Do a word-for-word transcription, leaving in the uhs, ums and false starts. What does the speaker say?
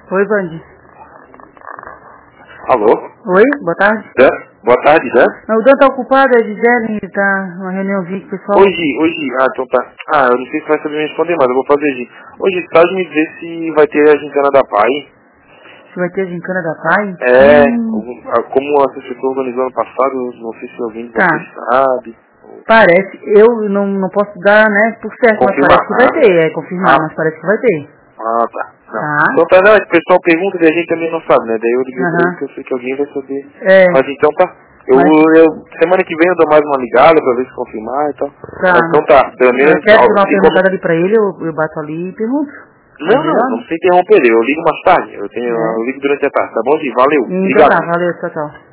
Oi, Bandi. Alô? Oi, boa tarde. Dan? Boa tarde, Dan? Não, o Dan tá ocupado, é de Jelen, ele tá numa reuniãozinha com o pessoal. Hoje, hoje, ah, então tá. Ah, eu não sei se vai saber me responder, mas eu vou fazer hoje. Hoje, pode me dizer se vai ter a gincana da Pai? Se vai ter a gincana da Pai? É, Hum. algum- como a assessora organizou ano passado, não sei se alguém de Tá. vocês sabe. Parece, eu não, não posso dar, né, por certo, Confirmar, mas parece que vai ah. ter, é confirmar, Ah. mas parece que vai ter. Ah, tá. Não. Tá? Então tá, não, o pessoal pergunta e a gente também não sabe, né? Daí eu liguei pra Aham. ele que eu sei que alguém vai saber. É. Mas então tá. Eu, Mas- eu- semana que vem eu dou mais uma ligada pra ver se confirmar e tal. Tá. Mas então tá, pelo menos... Eu quero ó, dar uma se perguntada como- ali pra ele, eu, eu bato ali e pergunto. Não, É não, melhor, não né? precisa interromper. Eu ligo mais tarde. Eu, tenho, É. eu ligo durante a tarde. Tá bom, Di? Valeu. Então Obrigado. tá, valeu, tchau, tchau.